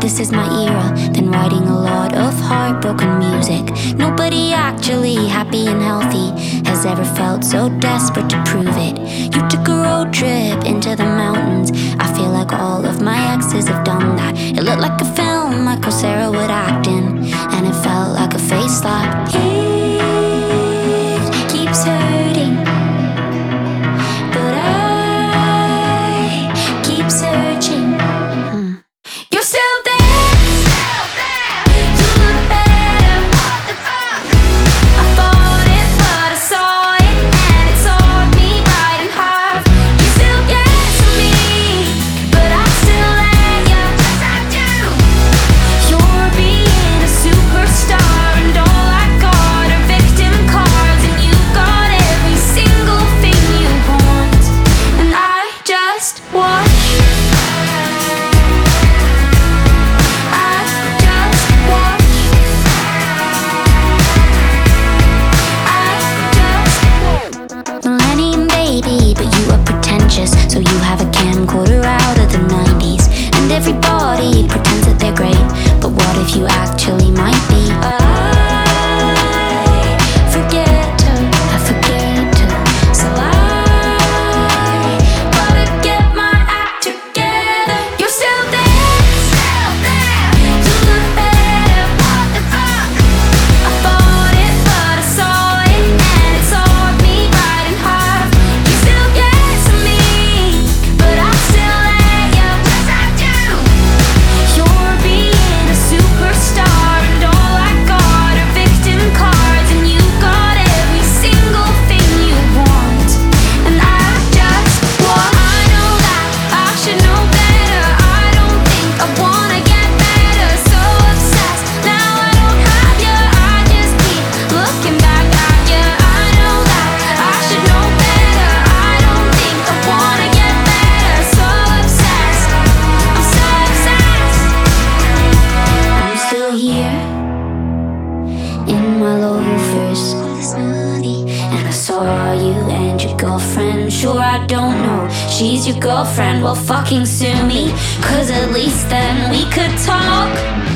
this is my era, then writing a lot of heartbroken music. Nobody actually happy and healthy has ever felt so desperate to prove it. You took a road trip into the mountains. I feel like all of my exes have done that. It looked like a film Michael Cera would act in, and it felt like a face slap. It keeps hurting, but I keep searching. You're still there. You look better. I fought it, but I saw it, and it tore me right in half. You still get to me, but I still let you. Yes, I do. You're being a superstar, and all I got are victim cards, and you got every single thing you want, and I just watch. Millennium baby, but you are pretentious, so you have a camcorder out of the 90s. And everybody pretends that they're great, but what if you actually might be? I forget to, so I gotta get my act together. You're still there. You look better. What the fuck? I fought it, but I saw it, and it tore me right in half. You still get to me, but I still let you. Yes, I do. You're being a superstar, and all I got are victim cards, and you got every single thing you want, and I just want. I know that I should know better. I don't think I wanna get better. So obsessed, now I don't have you. I just keep looking back at you. I know that I should know better. I don't think I wanna get better. So obsessed, I'm so obsessed. I'm still here in my loafers, and I saw you and your girlfriend. Sure, I don't know, she's your girlfriend. Well, fucking sue me, 'cause at least then we could talk.